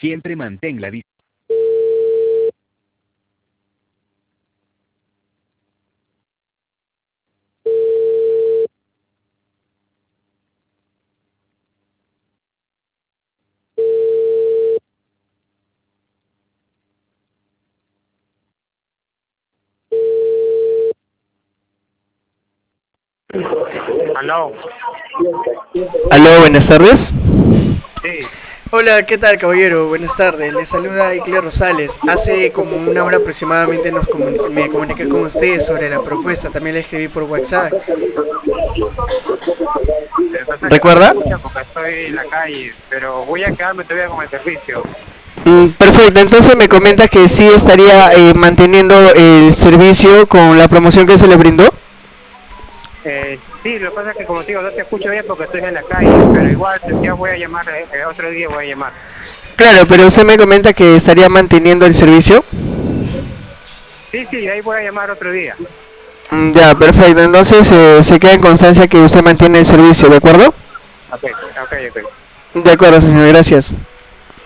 Siempre mantén la distancia. Aló. Aló, buenas tardes. Sí. Hola, ¿qué tal, caballero? Buenas tardes. Le saluda Icle Rosales. Hace como una hora aproximadamente me comuniqué con usted sobre la propuesta. También le escribí por WhatsApp. Entonces no se ¿Recuerda? escucha porque estoy en la calle, pero voy a quedarme todavía con el servicio. Perfecto, entonces me comenta que sí estaría manteniendo el servicio con la promoción que se le brindó. Sí, lo que pasa es que como te digo, no te escucho bien porque estoy en la calle, pero igual ya voy a llamar, otro día voy a llamar. Claro, pero usted me comenta que estaría manteniendo el servicio. Sí, sí, ahí voy a llamar otro día. Ya, perfecto. Entonces se queda en constancia que usted mantiene el servicio, ¿de acuerdo? Ok, ok, ok. De acuerdo, señor, gracias.